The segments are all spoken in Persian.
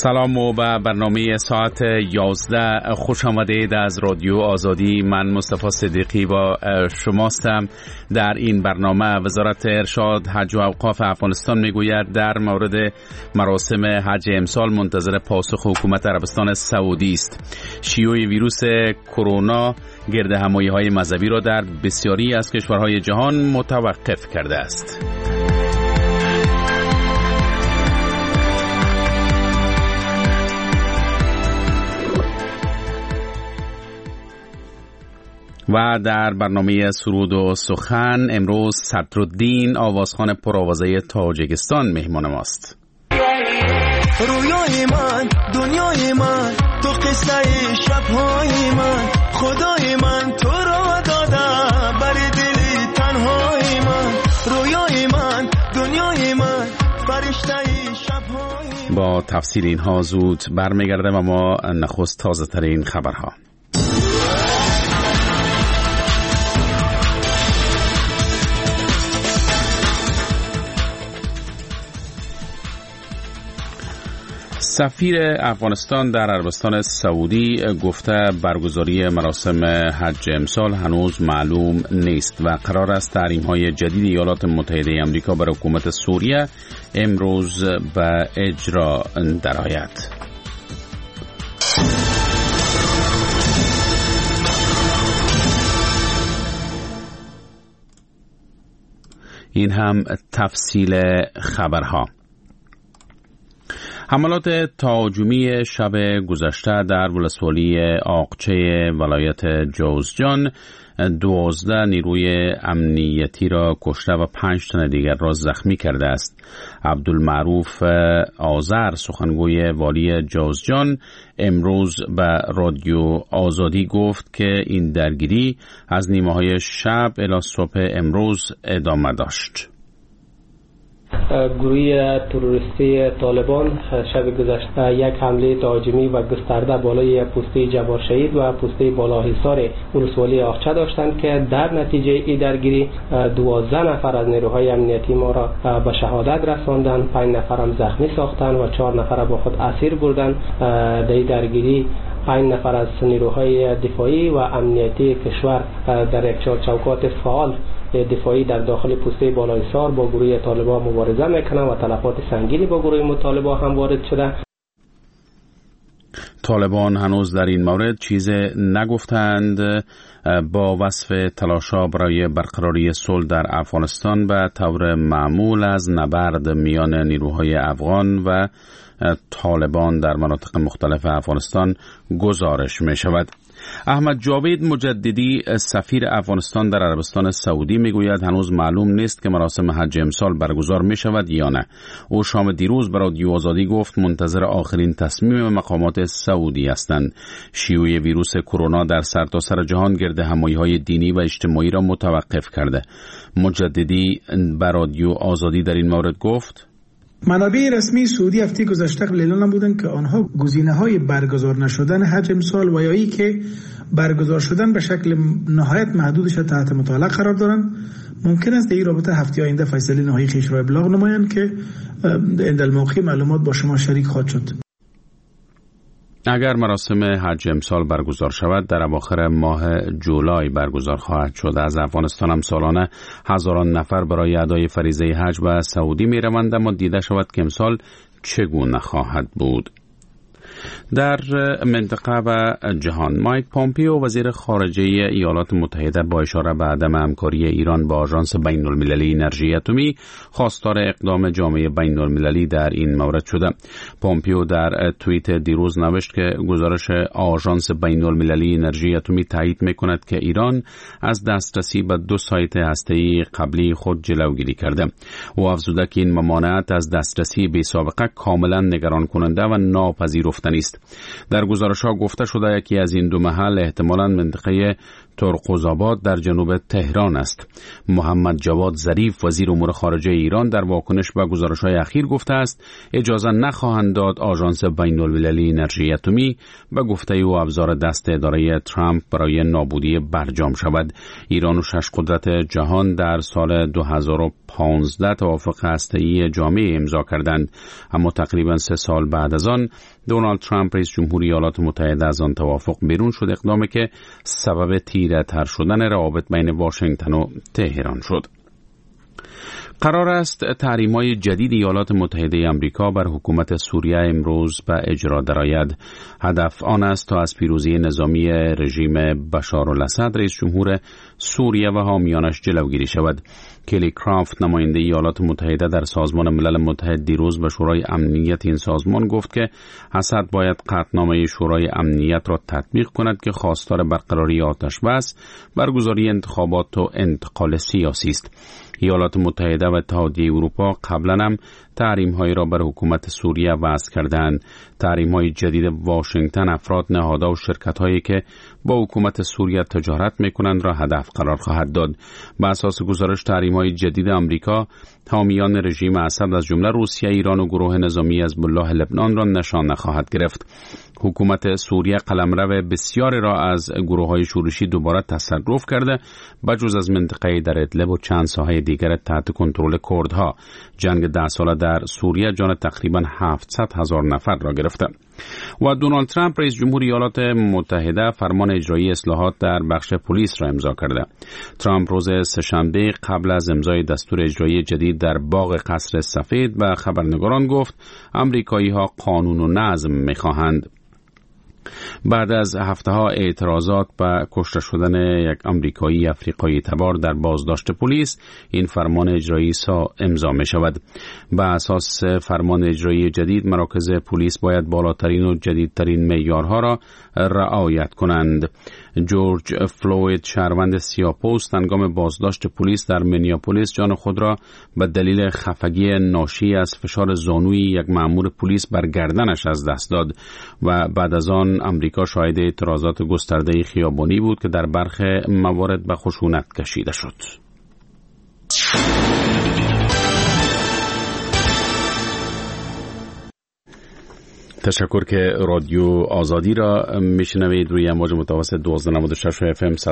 سلام و به برنامه ساعت 11 خوش آمدید از رادیو آزادی. من مصطفی صدیقی با شماستم. در این برنامه وزارت ارشاد حج و اوقاف افغانستان میگوید در مورد مراسم حج امسال منتظر پاسخ حکومت عربستان سعودی است. شیوع ویروس کرونا گردهمایی‌های مذهبی را در بسیاری از کشورهای جهان متوقف کرده است. و در برنامه سرود و سخن امروز صدرالدین آوازخوان پرآوازه تاجیکستان مهمان ماست. رویای من، دنیای من، تو قصه شبهای من، خدای من تو را داده بر دل تنهای من. رویای من، دنیای من، فرشته شبهای من. با تفصیل اینها زود برمیگردم، اما نخست تازه ترین خبرها. سفیر افغانستان در عربستان سعودی گفته برگزاری مراسم حج امسال هنوز معلوم نیست و قرار است تحریم‌های جدید ایالات متحده آمریکا بر حکومت سوریه امروز به اجرا درآید. این هم تفصیل خبرها. حملات تهاجمی شب گذشته در ولسوالی آقچه ولایت جوزجان 12 نیروی امنیتی را کشته و 5 تن دیگر را زخمی کرده است. عبدالمعروف آذر سخنگوی والی جوزجان امروز به رادیو آزادی گفت که این درگیری از نیمه‌های شب الی صبح امروز ادامه داشت. گروه تروریستی طالبان شب گذشته یک حمله تهاجمی و گسترده بالای پسته جبار شهید و پسته بالاحصار ولسوالی آقچه داشتند که در نتیجه این درگیری 12 نفر از نیروهای امنیتی ما را به شهادت رساندند، 5 نفر هم زخمی ساختند و 4 نفر با خود اسیر بردند. در این درگیری 5 نفر از نیروهای دفاعی و امنیتی کشور در یک چوکات فعال دفاعی در داخل پسته بالاحصار با گروه طالبان مبارزه میکنند و تلفات سنگینی با گروه طالبان هم وارد شده. طالبان هنوز در این مورد چیز نگفتند. با وصف تلاش‌ها برای برقراری صلح در افغانستان به طور معمول از نبرد میان نیروهای افغان و طالبان در مناطق مختلف افغانستان گزارش می شود. احمد جاوید مجددی سفیر افغانستان در عربستان سعودی میگوید هنوز معلوم نیست که مراسم حج امسال برگزار می شود یا نه. او شام دیروز به رادیو آزادی گفت منتظر آخرین تصمیم مقامات سعودی هستند. شیوع ویروس کرونا در سرتاسر جهان گردهمایی‌های دینی و اجتماعی را متوقف کرده. مجددی به رادیو آزادی در این مورد گفت منابع رسمی سعودی هفته گذشته اعلام نمودند که آنها گزینه‌های برگزار نشدن حج امسال و یا ای که برگزار شدن به شکل نهایت محدودش تحت مطالعه قرار دارند. ممکن است در این رابطه هفته آینده فیصله نهایی خویش را ابلاغ نمایند که عند الموقع معلومات با شما شریک خواهد شد. اگر مراسم حج امسال برگزار شود در اواخر ماه جولای برگزار خواهد شد. از افغانستان هم سالانه هزاران نفر برای ادای فریضه حج به سعودی می روند، اما دیده شود که امسال چگونه خواهد بود. در منطقه و جهان مایک پومپیو وزیر خارجه ایالات متحده با اشاره به عدم همکاری ایران با آژانس بین المللی انرژی اتمی خواستار اقدام جامعه بین المللی در این مورد شده. پومپیو در توییت دیروز نوشت که گزارش آژانس بین المللی انرژی اتمی تایید می‌کند که ایران از دسترسی به 2 سایت هسته‌ای قبلی خود جلوگیری کرده. او افزوده که این ممانعت از دسترسی بی‌سابقه کاملا نگران کننده و ناپذیرفتنی است. در گزارش‌ها گفته شده یکی از این 2 محل احتمالاً منطقه ترقزآباد در جنوب تهران است. محمد جواد ظریف وزیر امور خارجه ایران در واکنش به گزارش‌های اخیر گفته است اجازه نخواهند داد آژانس بین‌المللی انرژی اتمی به گفته او ابزار دست اداره ترامپ برای نابودی برجام شود. ایران و 6 قدرت جهان در سال 2015 توافق هسته‌ای جامع امضا کردند، اما تقریبا 3 سال بعد از آن دونالد ترامپ رئیس جمهوری ایالات متحده از آن توافق بیرون شد، اقدامی که سبب تیره تر شدن روابط بین واشنگتن و تهران شد. قرار است تحریم‌های جدید ایالات متحده آمریکا بر حکومت سوریه امروز به اجرا درآید. هدف آن است تا از پیروزی نظامی رژیم بشارالاسد رئیس جمهور سوریه و حامیانش جلوگیری شود. کلی کرافت نماینده ایالات متحده در سازمان ملل متحد دیروز به شورای امنیت این سازمان گفت که اسد باید قطعنامه شورای امنیت را تطبیق کند که خواستار برقراری آتش بس، برگزاری انتخابات و انتقال سیاسی است. ایالات متحده و اتحادیه اروپا قبلا هم تحریم‌هایی را بر حکومت سوریه وضع کردند. تحریم‌های جدید واشنگتن افراد، نهادها و شرکت‌هایی که با حکومت سوریه تجارت می‌کنند را هدف قرار خواهد داد. بر اساس گزارش تحریم‌های جدید آمریکا حامیان رژیم اسد از جمله روسیه، ایران و گروه نظامی حزب‌الله لبنان را نشان نخواهد گرفت. حکومت سوریه قلمرو بسیاری را از گروه‌های شورشی دوباره تصرف کرده، بجز از منطقه در ادلب و چند ساحه دیگر تحت کنترل کردها. جنگ 10 ساله در سوریه جان تقریبا 700,000 نفر را گرفته. و دونالد ترامپ رئیس جمهوری ایالات متحده فرمان اجرایی اصلاحات در بخش پلیس را امضا کرده. ترامپ روز سه‌شنبه قبل از امضای دستور اجرایی جدید در باغ قصر سفید به خبرنگاران گفت آمریکایی‌ها قانون و نظم می‌خواهند. بعد از هفته‌ها اعتراضات به کشته شدن یک آمریکایی افریقایی تبار در بازداشت پلیس، این فرمان اجرایی امضا می شود. به اساس فرمان اجرایی جدید مراکز پلیس باید بالاترین و جدیدترین معیارها را رعایت کنند. جورج فلوید، شهروند سیاه‌پوست، هنگام بازداشت پلیس در مینیاپولیس جان خود را به دلیل خفگی ناشی از فشار زانوی یک مأمور پلیس بر گردنش از دست داد و بعد از آن آمریکا شاهد اعتراضات گسترده خیابانی بود که در برخی موارد به خشونت کشیده شد. تشکر که رادیو آزادی را میشنوید روی امواج متوسط 1296 اف ام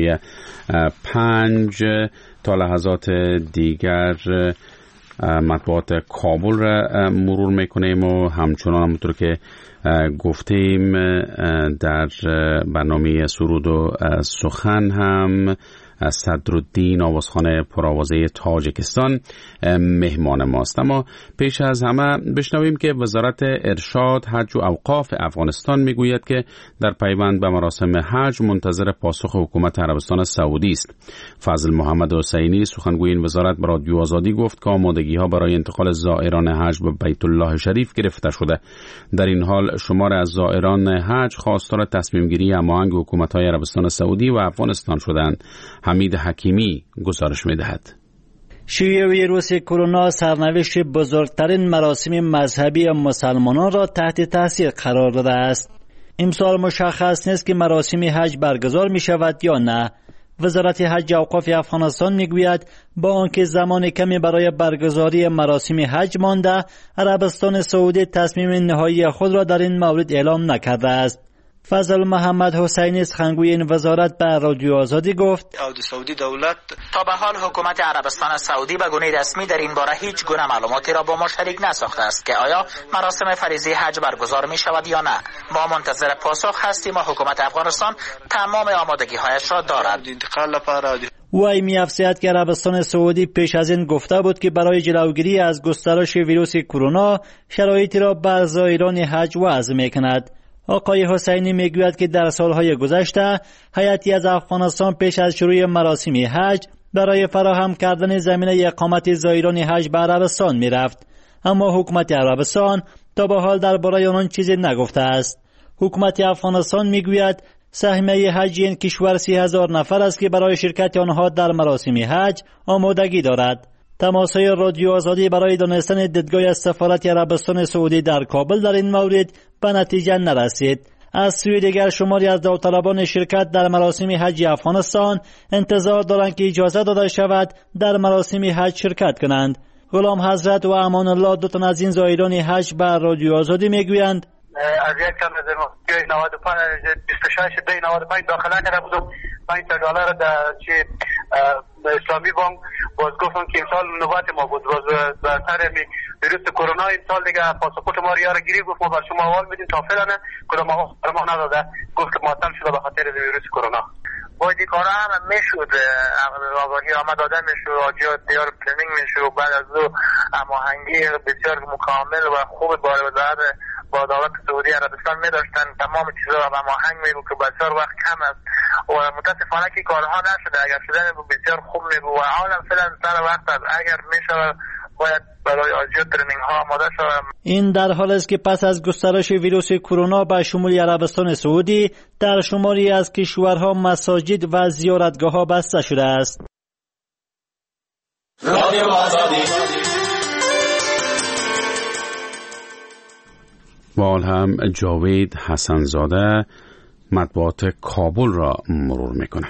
100.5. تا لحظات دیگر مطبوعات کابل را مرور میکنیم و همچنان همونطور که گفتیم در برنامه سرود و سخن هم صدرالدین آوازخان پرآوازه تاجیکستان مهمان ماست. اما پیش از همه بشنویم که وزارت ارشاد، حج و اوقاف افغانستان میگوید که در پیوند به مراسم حج منتظر پاسخ حکومت عربستان سعودی است. فضل محمد حسینی سخنگوی این وزارت به رادیو آزادی گفت که آمادگی‌ها برای انتقال زائران حج به بیت الله شریف گرفته شده. در این حال شمار از زائران حج خواستار تصمیم گیری هماهنگ حکومت‌های عربستان سعودی و افغانستان شدند. حمید حکیمی گزارش می‌دهد. شیوع ویروس کرونا سرنوشت بزرگترین مراسم مذهبی مسلمانان را تحت تاثیر قرار داده است. امسال مشخص نیست که مراسم حج برگزار می شود یا نه. وزارت حج و اوقاف افغانستان میگوید با آنکه زمان کمی برای برگزاری مراسم حج مانده، عربستان سعودی تصمیم نهایی خود را در این مورد اعلام نکرده است. فضل محمد حسینی سخنگوی این وزارت به رادیو آزادی گفت سعودی دولت تا به حال حکومت عربستان سعودی به گونه رسمی در این باره هیچ گونه معلوماتی را با ما شریک نساخته است که آیا مراسم فریضه حج برگزار می شود یا نه. ما منتظر پاسخ هستیم و حکومت افغانستان تمام آمادگی هایش را دارد. وی می افزاید که عربستان سعودی پیش از این گفته بود که برای جلوگیری از گسترش ویروس کرونا شرایطی را بر زائران حج وضع می کند. آقای حسینی میگوید که در سالهای گذشته هیئتی از افغانستان پیش از شروع مراسم حج برای فراهم کردن زمینه اقامت زائران حج به عربستان میرفت، اما حکومت عربستان تا به حال درباره آن چیزی نگفته است. حکومت افغانستان میگوید سهمیه حج این کشور 30,000 نفر است که برای شرکت آنها در مراسم حج آمادگی دارد. تماس‌های رادیو آزادی برای دانستن دیدگاه از سفارت عربستان سعودی در کابل در این مورد به نتیجه نرسید. از سوی دیگر شماری از داوطلبان شرکت در مراسم حج افغانستان انتظار دارند که اجازه داده شود در مراسم حج شرکت کنند. غلام حضرت و امان الله دو تن از این زائران حج بر رادیو آزادی میگویند از یک کم از 26 داخله کرده بودم $5 در اسلامی بانک باز گفتم که امسال نوبت ما بود باز به سر ویروس کرونا امسال دیگه پاسپورت ما رو یاره گیری گفت ما بر شما حوال میدیم تا فعلا کدام ما نداده گفت که معطل شده به خاطر ویروس کرونا. باید این کارا هم میشد آگاهی آمد داده میشد آجیا دیار پلنینگ میشد بعد از او هماهنگی بسیار مکمل و خوب با دولت سعودی عربستان می‌داشتن تمام چیزا رو هماهنگ می‌بود که بسیار وقت کم است و متاسفانه که کارها نشده. اگر شده بود بسیار خوب می‌بود و حالا فعلا سر وقت است اگر میشه باید برای آجیا ترنینگ ها آماده شود. این در حال است که پس از گسترش ویروس کرونا به شمول عربستان سعودی در شماری از کشورها مساجد و زیارتگاه‌ها بسته شده است. رادیو آزادی با هم جاوید حسنزاده مطبوعات کابل را مرور میکنه.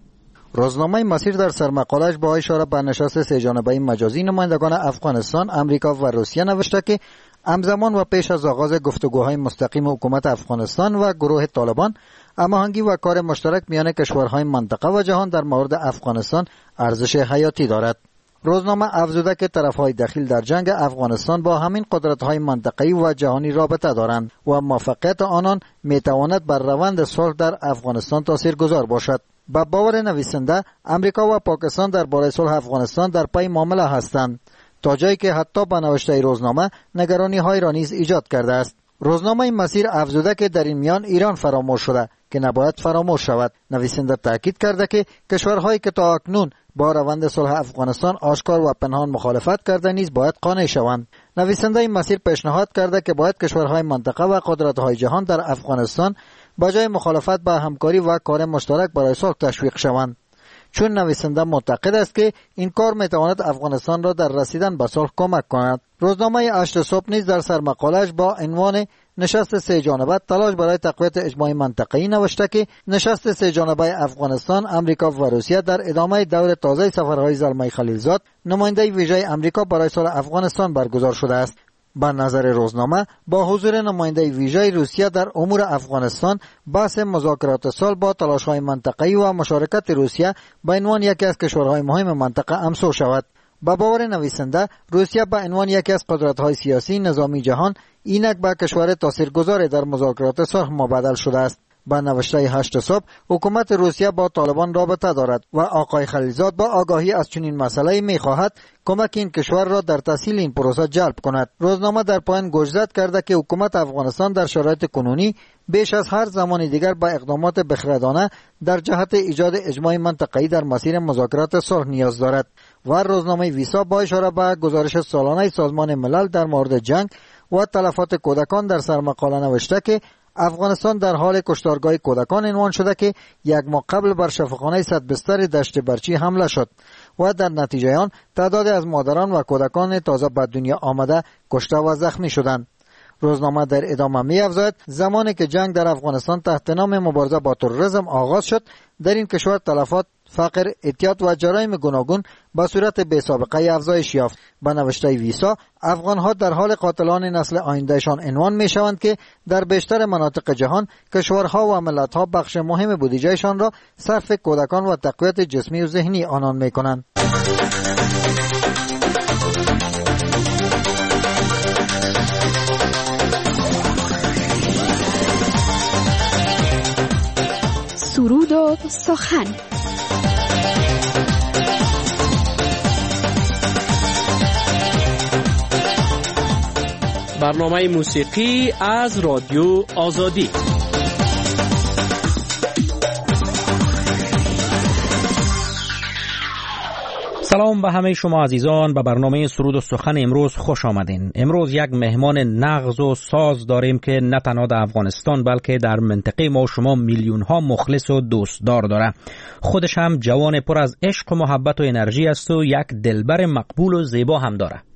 روزنامه مسیر در سرمقالش با اشاره به نشست سه جانبه مجازی نمایندگان افغانستان، امریکا و روسیه نوشته که همزمان و پیش از آغاز گفتگوهای مستقیم حکومت افغانستان و گروه طالبان، هماهنگی و کار مشترک میان کشورهای منطقه و جهان در مورد افغانستان ارزش حیاتی دارد. روزنامه افزوده که طرفهای دخیل در جنگ افغانستان با همین قدرت‌های منطقه‌ای و جهانی رابطه دارند و موفقیت آنان میتواند بر روند صلح در افغانستان تاثیرگذار باشد. با باور نویسنده، امریکا و پاکستان درباره صلح افغانستان در پی معامله هستند، تا جایی که حتی با نوشته روزنامه نگرانی‌های را نیز ایجاد کرده است. روزنامه مسیر افزوده که در این میان ایران فراموش شده که نباید فراموش شود. نویسنده تاکید کرده که کشورهایی که تا اکنون با روند صلح افغانستان آشکار و پنهان مخالفت کرده نیز باید قانع شوند. نویسنده این مسیر پیشنهاد کرده که باید کشورهای منطقه و قدرت‌های جهان در افغانستان با جای مخالفت با همکاری و کار مشترک برای صلح تشویق شوند، چون نویسنده معتقد است که این کار میتواند افغانستان را در رسیدن به صلح کمک کند. روزنامه 8 صبح نیز در سرمقاله‌اش با عنوان نشست سه جانبه تلاش برای تقویت اجماع منطقه‌ای نوشته که نشست سه جانبه افغانستان، امریکا و روسیه در ادامه دور تازه سفرهای زلمه خلیلزاد، نماینده ویژه امریکا برای صلح افغانستان برگزار شده است. به نظر روزنامه با حضور نماینده ویژه روسیه در امور افغانستان، بحث مذاکرات صلح با تلاش‌های منطقه‌ای و مشارکت روسیه به عنوان یکی از کشورهای مهم منطقه امسو شود. با باور نویسنده، روسیه به عنوان یکی از قدرت‌های سیاسی نظامی جهان اینک به کشور تاثیرگذار در مذاکرات صلح مبادل شده است. با نوشته 8 صبح، حکومت روسیه با طالبان رابطه دارد و آقای خلیلزاد با آگاهی از چنین مسئله می‌خواهد کمک این کشور را در تسهیل این پروسه جلب کند. روزنامه در پایان گوشزد کرده که حکومت افغانستان در شرایط کنونی بیش از هر زمان دیگر با اقدامات بخردانه در جهت ایجاد اجماع منطقه‌ای در مسیر مذاکرات صلح نیاز دارد. و روزنامه ویسا با اشاره به گزارش سالانه سازمان ملل در مورد جنگ و تلفات کودکان در سرمقاله نوشته که افغانستان در حال کشتارگاه کودکان عنوان شده که یک ماه قبل بر شفاخانه 100 بستر دشت برچی حمله شد و در نتیجه آن تعدادی از مادران و کودکان تازه به دنیا آمده کشته و زخمی شدند. روزنامه در ادامه می‌افزاید زمانی که جنگ در افغانستان تحت نام مبارزه با تروریسم آغاز شد، در این کشور تلفات، فقر، اعتیاد و جرایم گوناگون به صورت بی‌سابقه افزایش یافت. به نوشته ویسا، افغان‌ها در حال قاتلان نسل آیندهشان عنوان می‌شوند که در بیشتر مناطق جهان کشورها و ملت‌ها بخش مهم بودجهشان را صرف کودکان و تقویت جسمی و ذهنی آنان می‌کنند. سرود و سخن. برنامه موسیقی از رادیو آزادی. سلام به همه شما عزیزان، به برنامه سرود و سخن امروز خوش آمدین. امروز یک مهمان نغز و ساز داریم که نه تنها در افغانستان بلکه در منطقه ما شما میلیون ها مخلص و دوستدار داره. خودش هم جوان پر از عشق و محبت و انرژی است و یک دلبر مقبول و زیبا هم داره.